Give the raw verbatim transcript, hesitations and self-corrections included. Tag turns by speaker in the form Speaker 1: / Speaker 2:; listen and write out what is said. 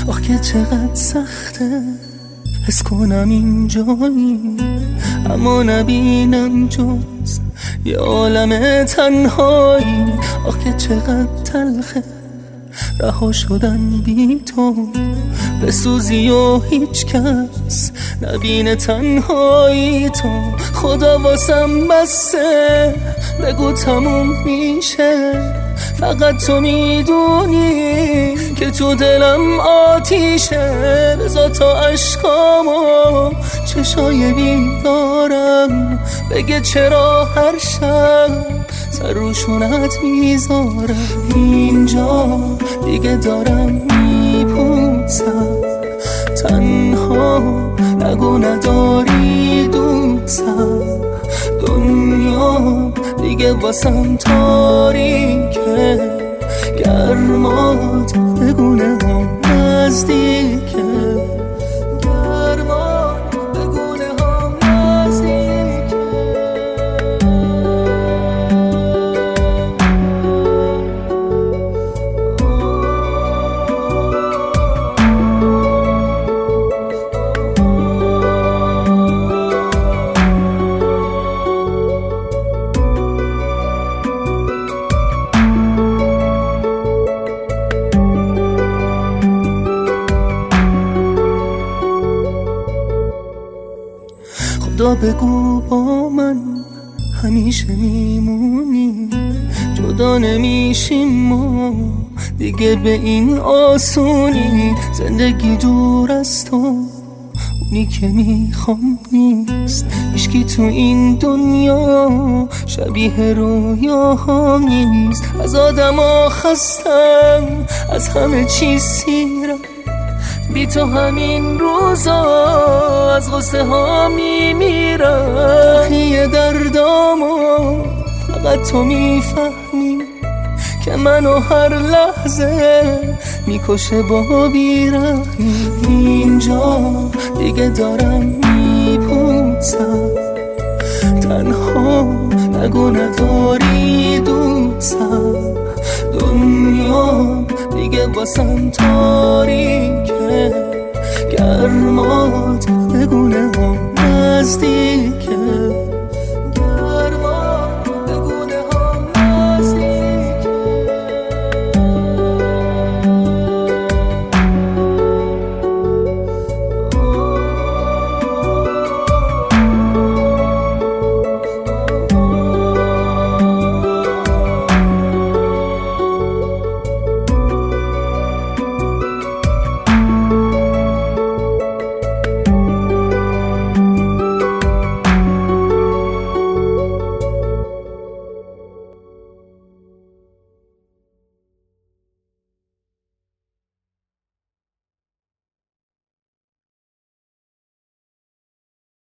Speaker 1: آخ که چقدر سخته حس کنم اینجایی اما نبینم جز یه عالم تنهایی. آخ که چقدر تلخه رها شدن بی تو، بسوزی و هیچ کس نبینه تنهایی تو. خدا واسم بسته بگو تموم میشه، فقط تو میدونی که تو دلم آتیشه. بذار تا عشقامو چشای بیدارم بگه چرا هر شب سر روشونت میذارم. اینجا دیگه دارم میپوسم، تنها نگو نداری دوستم. دنیا دیگه واسم تاریکه، گرمات بگونه هم نزدیکه. گرمات بگونه هم نزدیکه. خدا بگو با من همیشه میمونی، جدا نمیشیم ما دیگه به این آسونی. زندگی دور از تو اونی که میخوام نیست، هیچکی تو این دنیا شبیه رویاهام نیست. از آدما خستم، از همه چیز سیرم، بی تو همین روزا از غصه ها میمیرم. یه دردامو فقط تو میفهمی که منو هر لحظه میکشه با بیرحمی. اینجا دیگه دارم میپوسم، تنها نگو نداری دوستم. دنیا دیگه واسم تاریکه، گرمات بگونه هم نزدیکه.